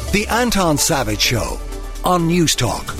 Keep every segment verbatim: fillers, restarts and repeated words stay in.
The Anton Savage Show on News Talk.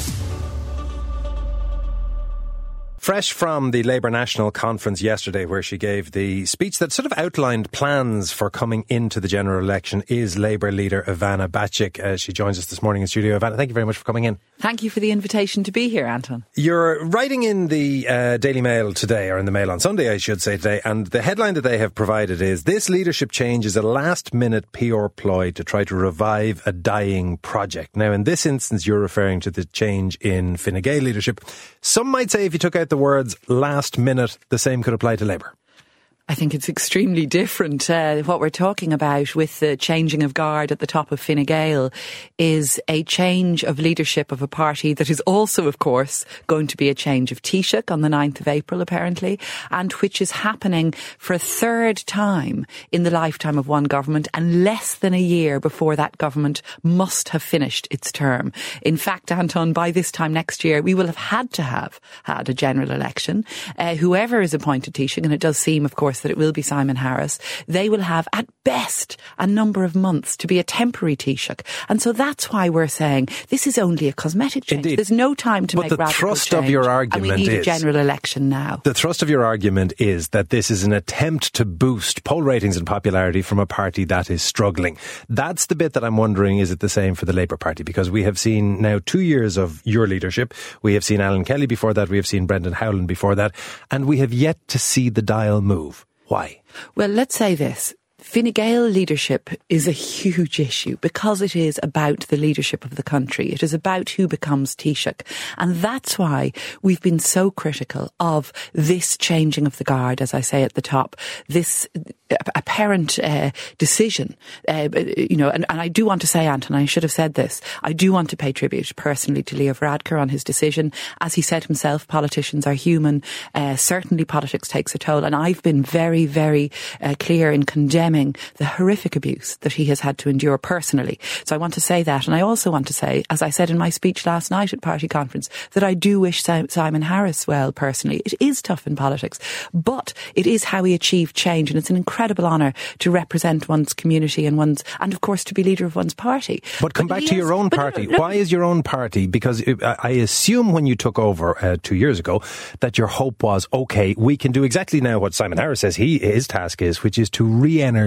Fresh from the Labour National Conference yesterday, where she gave the speech that sort of outlined plans for coming into the general election, is Labour leader Ivana Bacik. Uh, she joins us this morning in studio. Ivana, thank you very much for coming in. Thank you for the invitation to be here, Anton. You're writing in the uh, Daily Mail today, or in the Mail on Sunday, I should say today, and the headline that they have provided is, "This leadership change is a last-minute P R ploy to try to revive a dying project." Now, in this instance, you're referring to the change in Fine Gael leadership. Some might say if you took out the words last minute, the same could apply to Labour. I think it's extremely different. Uh, what we're talking about with the changing of guard at the top of Fine Gael is a change of leadership of a party that is also, of course, going to be a change of Taoiseach on the ninth of April, apparently, and which is happening for a third time in the lifetime of one government and less than a year before that government must have finished its term. In fact, Anton, by this time next year, we will have had to have had a general election. Uh, whoever is appointed Taoiseach, and it does seem, of course, that it will be Simon Harris, they will have at best a number of months to be a temporary Taoiseach. And so that's why we're saying this is only a cosmetic change. Indeed. There's no time to but make the radical thrust change. Of your argument and we need is, a general election now. The thrust of your argument is that this is an attempt to boost poll ratings and popularity from a party that is struggling. That's the bit that I'm wondering, is it the same for the Labour Party? Because we have seen now two years of your leadership. We have seen Alan Kelly before that. We have seen Brendan Howlin before that. And we have yet to see the dial move. Why? Well, let's say this. Fine Gael leadership is a huge issue because it is about the leadership of the country. It is about who becomes Taoiseach. And that's why we've been so critical of this changing of the guard, as I say at the top, this apparent uh, decision. Uh, you know, and, and I do want to say, Anton, I should have said this, I do want to pay tribute personally to Leo Varadkar on his decision. As he said himself, politicians are human. Uh, certainly politics takes a toll. And I've been very, very uh, clear in condemning the horrific abuse that he has had to endure personally. So I want to say that. And I also want to say, as I said in my speech last night at party conference, that I do wish Simon Harris well personally. It is tough in politics, but it is how he achieved change. And it's an incredible honour to represent one's community and one's, and of course to be leader of one's party. But come but back to is, your own party. No, no, no. Why is your own party? Because I assume when you took over uh, two years ago that your hope was, OK, we can do exactly now what Simon Harris says he his task is, which is to re-energise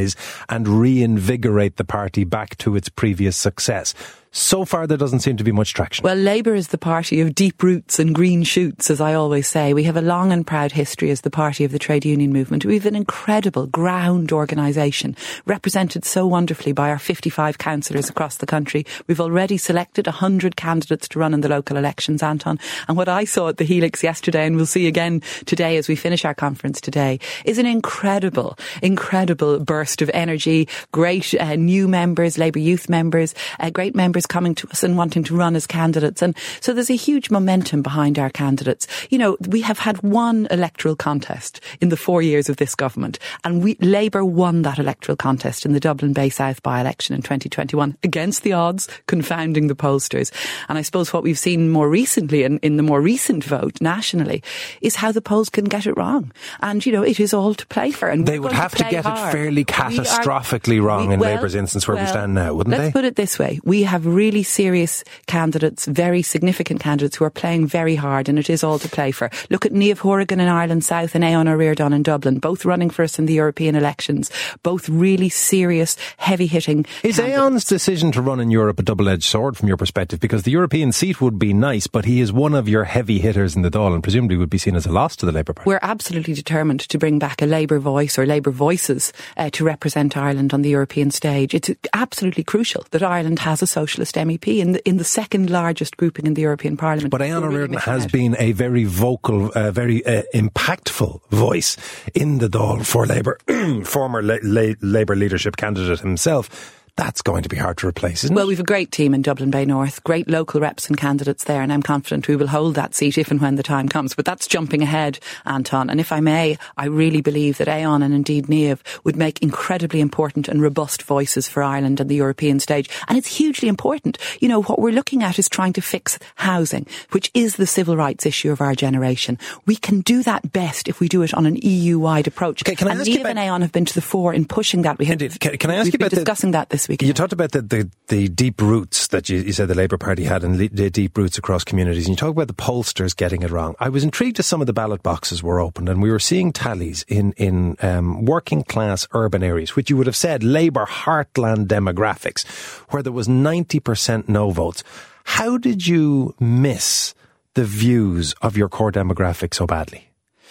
and reinvigorate the party back to its previous success. So far, there doesn't seem to be much traction. Well, Labour is the party of deep roots and green shoots, as I always say. We have a long and proud history as the party of the trade union movement. We have an incredible ground organisation, represented so wonderfully by our fifty-five councillors across the country. We've already selected one hundred candidates to run in the local elections, Anton. And what I saw at the Helix yesterday, and we'll see again today as we finish our conference today, is an incredible, incredible burst of energy, great uh, new members, Labour youth members, uh, great members coming to us and wanting to run as candidates. And so there's a huge momentum behind our candidates. You know, we have had one electoral contest in the four years of this government, and we Labour won that electoral contest in the Dublin Bay South by-election in twenty twenty-one against the odds, confounding the pollsters. And I suppose what we've seen more recently in, in the more recent vote nationally is how the polls can get it wrong. And, you know, it is all to play for. And they would have to, to get hard. it fairly catastrophically are, wrong we, in well, Labour's instance where well, we stand now, wouldn't let's they? Let's put it this way. We have really serious candidates, very significant candidates who are playing very hard, and it is all to play for. Look at Niamh Hourigan in Ireland South and Aodhán Ó Ríordáin in Dublin, both running for us in the European elections, both really serious, heavy-hitting Is candidates. Aodhán's decision to run in Europe a double-edged sword from your perspective? Because the European seat would be nice, but he is one of your heavy hitters in the Dáil and presumably would be seen as a loss to the Labour Party. We're absolutely determined to bring back a Labour voice or Labour voices uh, to represent Ireland on the European stage. It's absolutely crucial that Ireland has a socialist M E P in the, in the second largest grouping in the European Parliament. But Aodhán Ó Ríordáin has been a very vocal, uh, very uh, impactful voice in the Dáil for Labour, former la- la- Labour leadership candidate himself. That's going to be hard to replace, isn't well, it? Well, we've a great team in Dublin Bay North, great local reps and candidates there, and I'm confident we will hold that seat if and when the time comes. But that's jumping ahead, Anton. And if I may, I really believe that Aodhán and indeed Niamh would make incredibly important and robust voices for Ireland and the European stage. And it's hugely important. You know, what we're looking at is trying to fix housing, which is the civil rights issue of our generation. We can do that best if we do it on an E U-wide approach. Okay, can I and ask Niamh you about... and Aodhán have been to the fore in pushing that. We have, Indeed. Can, can I ask we've you been about discussing the... that this this weekend. You talked about the, the, the deep roots that you, you said the Labour Party had and le- the deep roots across communities. And you talk about the pollsters getting it wrong. I was intrigued as some of the ballot boxes were opened and we were seeing tallies in, in um, working class urban areas, which you would have said Labour heartland demographics, where there was ninety percent no votes. How did you miss the views of your core demographic so badly?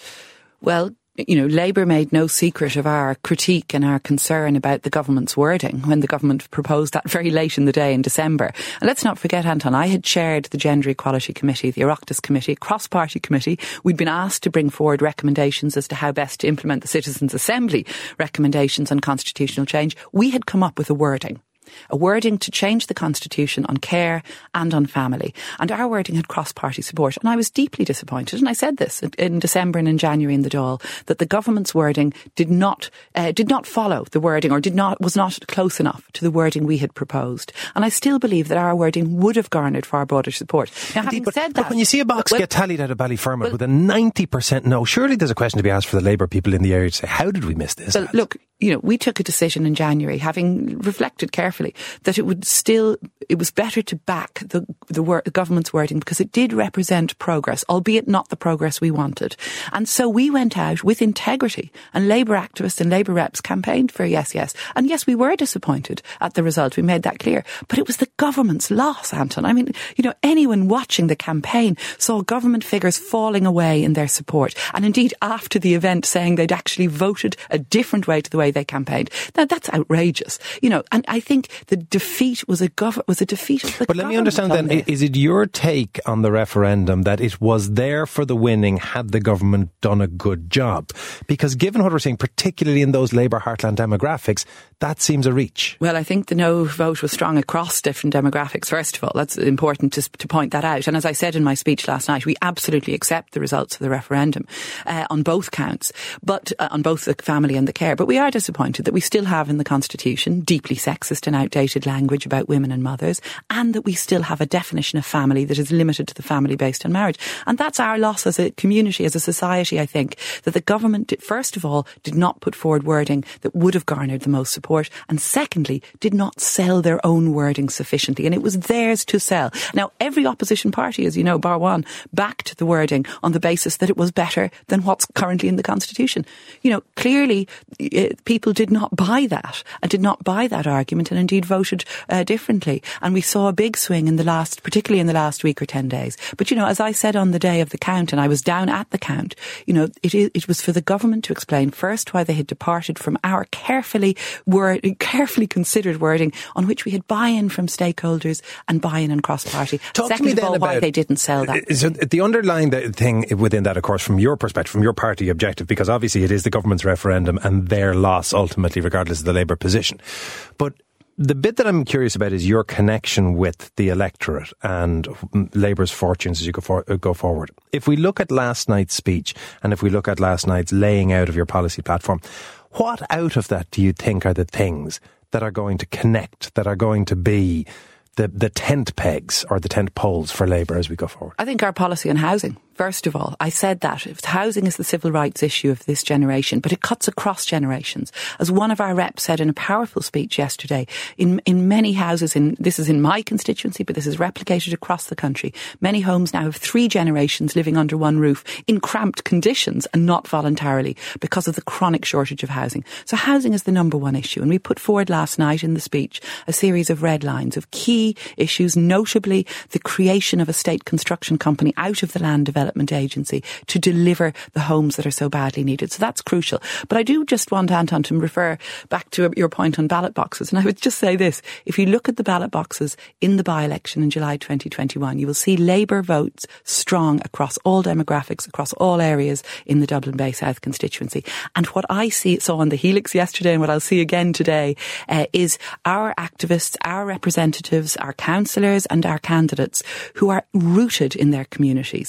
Well, you know, Labour made no secret of our critique and our concern about the government's wording when the government proposed that very late in the day in December. And let's not forget, Anton, I had chaired the Gender Equality Committee, the Oireachtas Committee, cross-party committee. We'd been asked to bring forward recommendations as to how best to implement the Citizens' Assembly recommendations on constitutional change. We had come up with a wording. A wording to change the constitution on care and on family. And our wording had cross-party support. And I was deeply disappointed. And I said this in December and in January in the Dáil, that the government's wording did not uh, did not follow the wording or did not was not close enough to the wording we had proposed. And I still believe that our wording would have garnered far broader support. Now, having Indeed, but, said but that, when you see a box well, get tallied out of Ballyfermot well, with a ninety percent no, surely there's a question to be asked for the Labour people in the area to say, how did we miss this? Well, look, you know, we took a decision in January, having reflected carefully, that it would still, it was better to back the the, wor- the government's wording because it did represent progress, albeit not the progress we wanted. And so we went out with integrity, and Labour activists and Labour reps campaigned for yes, yes. And yes, we were disappointed at the result. We made that clear. But it was the government's loss, Anton. I mean, you know, anyone watching the campaign saw government figures falling away in their support. And indeed, after the event, saying they'd actually voted a different way to the way they campaigned. Now, that's outrageous. You know, and I think the defeat was a gov- was a defeat of the But let me understand then, this. is it your take on the referendum that it was there for the winning had the government done a good job? Because given what we're seeing, particularly in those Labour heartland demographics, that seems a reach. Well, I think the no vote was strong across different demographics, first of all. That's important to, to point that out. And as I said in my speech last night, we absolutely accept the results of the referendum uh, on both counts, but uh, on both the family and the care. But we are disappointed that we still have in the Constitution deeply sexist and outdated language about women and mothers, and that we still have a definition of family that is limited to the family based on marriage. And that's our loss as a community, as a society, I think, that the government, first of all, did not put forward wording that would have garnered the most support, and secondly, did not sell their own wording sufficiently. And it was theirs to sell. Now, every opposition party, as you know, bar one, backed the wording on the basis that it was better than what's currently in the Constitution. You know, clearly, uh, people did not buy that and did not buy that argument, and indeed voted uh, differently. And we saw a big swing in the last, particularly in the last week or ten days. But, you know, as I said on the day of the count, and I was down at the count, you know, it, it was for the government to explain first why they had departed from our carefully word, carefully considered wording on which we had buy-in from stakeholders and buy-in and cross-party. Talk Second to me of then all, about why they didn't sell that. So the underlying thing within that, of course, from your perspective, from your party objective, because obviously it is the government's referendum and their loss ultimately, regardless of the Labour position. But the bit that I'm curious about is your connection with the electorate and Labour's fortunes as you go, for, go forward. If we look at last night's speech and if we look at last night's laying out of your policy platform, what out of that do you think are the things that are going to connect, that are going to be the, the tent pegs or the tent poles for Labour as we go forward? I think our policy on housing. First of all, I said that housing is the civil rights issue of this generation, but it cuts across generations. As one of our reps said in a powerful speech yesterday, in in many houses, in this is in my constituency, but this is replicated across the country, many homes now have three generations living under one roof in cramped conditions and not voluntarily because of the chronic shortage of housing. So housing is the number one issue. And we put forward last night in the speech a series of red lines of key issues, notably the creation of a state construction company out of the land development agency to deliver the homes that are so badly needed. So that's crucial. But I do just want, Anton, to refer back to your point on ballot boxes. And I would just say this. If you look at the ballot boxes in the by-election in July twenty twenty-one, you will see Labour votes strong across all demographics, across all areas in the Dublin Bay South constituency. And what I see, saw on the Helix yesterday and what I'll see again today uh, is our activists, our representatives, our councillors and our candidates who are rooted in their communities, who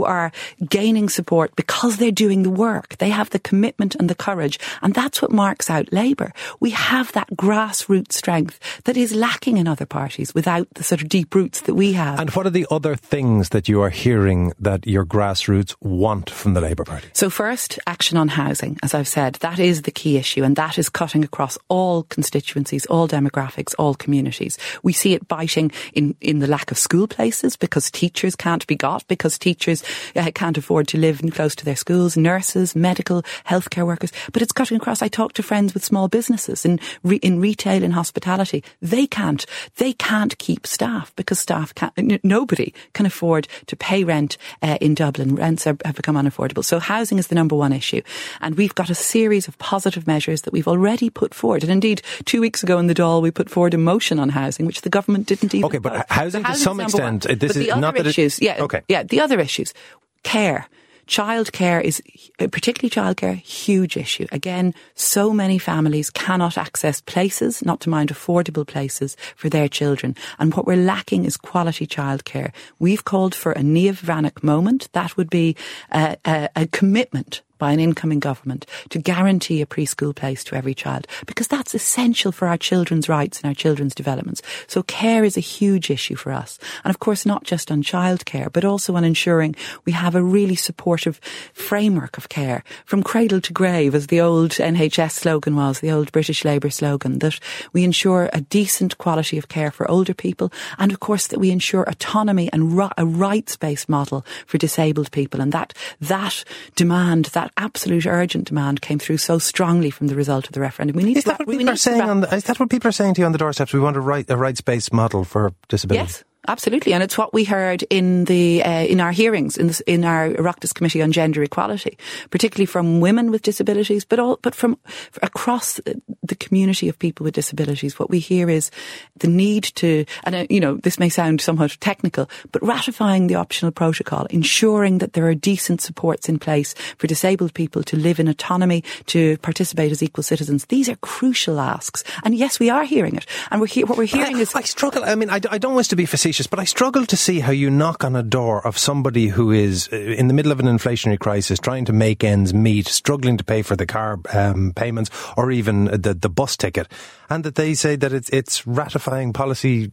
are gaining support because they're doing the work. They have the commitment and the courage. And that's what marks out Labour. We have that grassroots strength that is lacking in other parties without the sort of deep roots that we have. And what are the other things that you are hearing that your grassroots want from the Labour Party? So first, action on housing. As I've said, that is the key issue, and that is cutting across all constituencies, all demographics, all communities. We see it biting in, in the lack of school places because teachers can't be got, because teachers uh, can't afford to live close to their schools, nurses, medical, healthcare workers. But it's cutting across. I talk to friends with small businesses in re, in retail, in hospitality. They can't, they can't keep staff because staff can't, n- nobody can afford to pay rent uh, in Dublin. Rents are, have become unaffordable. So housing is the number one issue. And we've got a series of positive measures that we've already put forward. And indeed, two weeks ago in the Dáil, we put forward a motion on housing, which the government didn't even Okay, but vote. housing So to some extent, one. this but is the other not that issues, it, yeah, okay. yeah, the other issues, care. Childcare is, particularly childcare, huge issue. Again, so many families cannot access places, not to mind affordable places, for their children. And what we're lacking is quality childcare. We've called for a Niamh Bhreathnach moment. That would be a, a, a commitment by an incoming government to guarantee a preschool place to every child, because that's essential for our children's rights and our children's developments. So care is a huge issue for us. And of course, not just on childcare, but also on ensuring we have a really supportive framework of care from cradle to grave, as the old N H S slogan was, the old British Labour slogan, that we ensure a decent quality of care for older people, and of course that we ensure autonomy and ro- a rights-based model for disabled people. And that, that demand, that absolute urgent demand came through so strongly from the result of the referendum. We need is to that what we people need are saying to on the, is that what people are saying to you on the doorsteps? We want a right a rights-based model for disability. Yes. Absolutely, and it's what we heard in the uh, in our hearings in, this, in our Oireachtas Committee on Gender Equality, particularly from women with disabilities, but all, but from across the community of people with disabilities. What we hear is the need to, and uh, you know, this may sound somewhat technical, but ratifying the optional protocol, ensuring that there are decent supports in place for disabled people to live in autonomy, to participate as equal citizens. These are crucial asks, and yes, we are hearing it, and we're he- what we're hearing I, is. I struggle. I mean, I, I don't wish to be facetious, but I struggle to see how you knock on a door of somebody who is in the middle of an inflationary crisis, trying to make ends meet, struggling to pay for the car um, payments or even the, the bus ticket, and that they say that it's, it's ratifying policy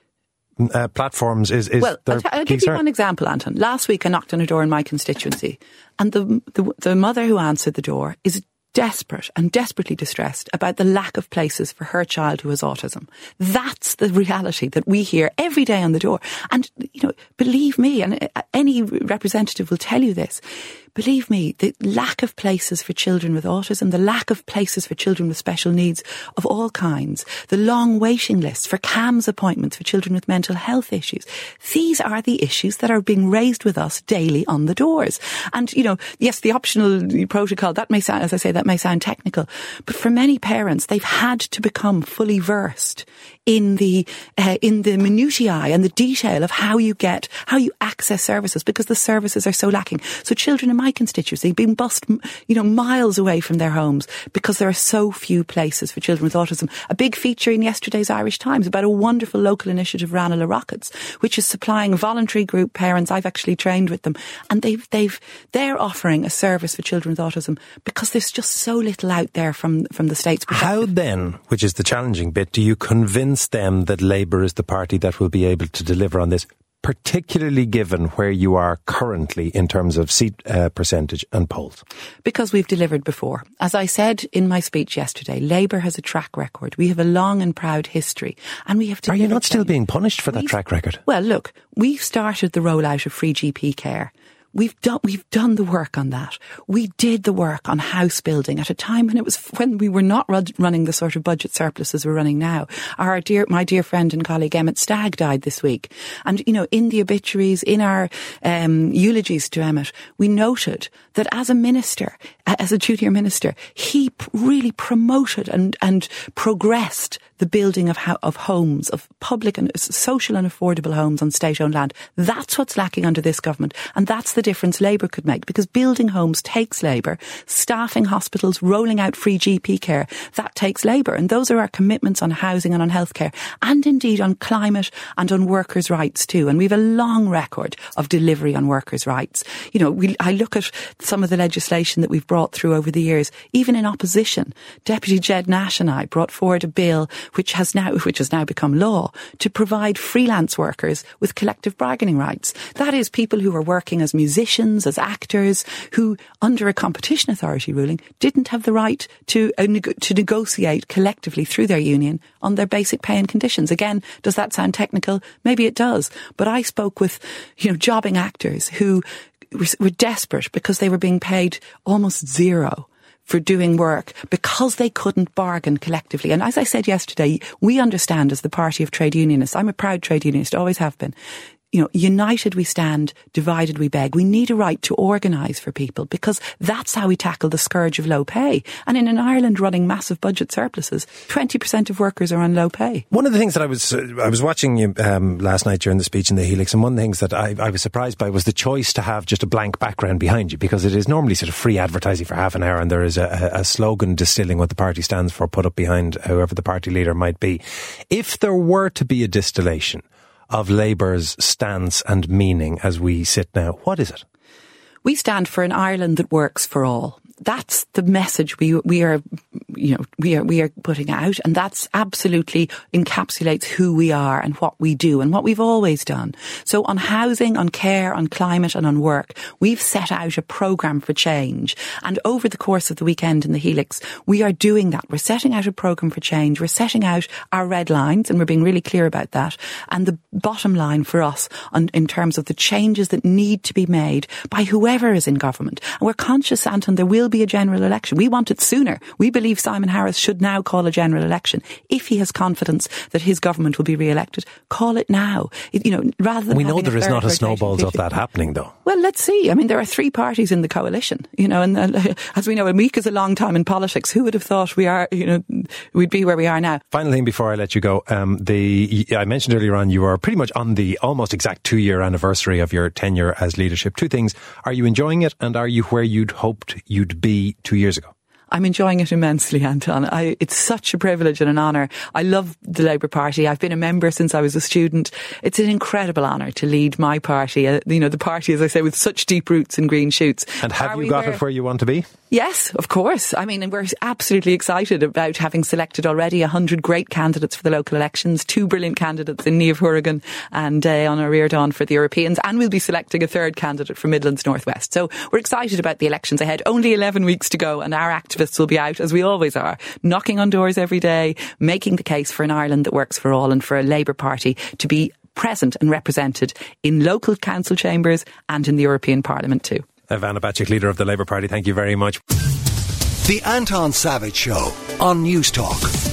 uh, platforms is, is well, their I'll, t- I'll key give you concern. one example, Anton. Last week I knocked on a door in my constituency, and the, the, the mother who answered the door is desperate and desperately distressed about the lack of places for her child who has autism. That's the reality that we hear every day on the door. And, you know, believe me, and any representative will tell you this, believe me, the lack of places for children with autism, the lack of places for children with special needs of all kinds, the long waiting lists for C A M S appointments for children with mental health issues, these are the issues that are being raised with us daily on the doors. And, you know, yes, the optional protocol, that may sound, as I say, that may sound technical, but for many parents, they've had to become fully versed in the uh, in the minutiae and the detail of how you get, how you access services, because the services are so lacking. So children in my constituency being bussed, you know, miles away from their homes because there are so few places for children with autism. A big feature in yesterday's Irish Times about a wonderful local initiative, Ranelagh Rockets, which is supplying voluntary group parents. I've actually trained with them, and they've they've they're offering a service for children with autism because there's just so little out there from from the state's perspective. How then, which is the challenging bit, do you convince them that Labour is the party that will be able to deliver on this, particularly given where you are currently in terms of seat uh, percentage and polls? Because we've delivered before. As I said in my speech yesterday, Labour has a track record. We have a long and proud history, and we have delivered. Are you not still change. being punished for that We've, track record? Well, look, we've started the rollout of free G P care. We've done, we've done the work on that. We did the work on house building at a time when it was, when we were not run, running the sort of budget surpluses we're running now. Our dear, my dear friend and colleague Emmett Stagg died this week. And, you know, in the obituaries, in our, um, eulogies to Emmett, we noted that as a minister, as a junior minister, he p- really promoted and, and progressed the building of ho- of homes, of public and social and affordable homes on state-owned land. That's what's lacking under this government, and that's the difference Labour could make, because building homes takes labour. Staffing hospitals, rolling out free G P care, that takes labour. And those are our commitments on housing and on healthcare, and indeed on climate and on workers' rights too. And we have a long record of delivery on workers' rights. You know, we, I look at some of the legislation that we've brought through over the years, even in opposition. Deputy Jed Nash and I brought forward a bill which has now, which has now become law, to provide freelance workers with collective bargaining rights. That is, people who are working as musicians, as actors, who under a competition authority ruling didn't have the right to uh, neg- to negotiate collectively through their union on their basic pay and conditions. Again, does that sound technical? Maybe it does. But I spoke with, you know, jobbing actors who were desperate because they were being paid almost zero for doing work because they couldn't bargain collectively. And as I said yesterday, we understand as the party of trade unionists, I'm a proud trade unionist, always have been, you know, united we stand, divided we beg. We need a right to organise for people, because that's how we tackle the scourge of low pay. And in an Ireland running massive budget surpluses, twenty percent of workers are on low pay. One of the things that I was uh, I was watching you um, last night during the speech in the Helix, and one of the things that I, I was surprised by was the choice to have just a blank background behind you, because it is normally sort of free advertising for half an hour, and there is a, a slogan distilling what the party stands for put up behind whoever the party leader might be. If there were to be a distillation of Labour's stance and meaning as we sit now, what is it? We stand for an Ireland that works for all. That's the message we we are, you know, we are we are putting out, and that's absolutely encapsulates who we are and what we do and what we've always done. So on housing, on care, on climate and on work, we've set out a programme for change. And over the course of the weekend in the Helix, we are doing that. We're setting out a programme for change. We're setting out our red lines, and we're being really clear about that. And the bottom line for us on, in terms of the changes that need to be made by whoever is in government. And we're conscious, Anton, there will be a general election. We want it sooner. We believe Simon Harris should now call a general election. If he has confidence that his government will be re-elected, call it now. It, you know, rather than we know there is not a snowball snowballs of that happening, though. Well, let's see. I mean, there are three parties in the coalition. You know, and uh, as we know, a week is a long time in politics. Who would have thought we are? You know, we'd be where we are now. Final thing before I let you go. Um, the I mentioned earlier on you are pretty much on the almost exact two-year anniversary of your tenure as leadership. Two things: are you enjoying it, and are you where you'd hoped you'd be two years ago? I'm enjoying it immensely, Anton. I, it's such a privilege and an honour. I love the Labour Party. I've been a member since I was a student. It's an incredible honour to lead my party. Uh, you know, the party, as I say, with such deep roots and green shoots. And have Are you got where? it where you want to be? Yes, of course. I mean, we're absolutely excited about having selected already one hundred great candidates for the local elections, two brilliant candidates in Niamh Hourigan and uh, Anna Reardon for the Europeans, and we'll be selecting a third candidate for Midlands North West. So we're excited about the elections ahead. Only eleven weeks to go, and our activists will be out, as we always are, knocking on doors every day, making the case for an Ireland that works for all, and for a Labour Party to be present and represented in local council chambers and in the European Parliament too. Ivana Bacik, leader of the Labour Party, thank you very much. The Anton Savage Show on News Talk.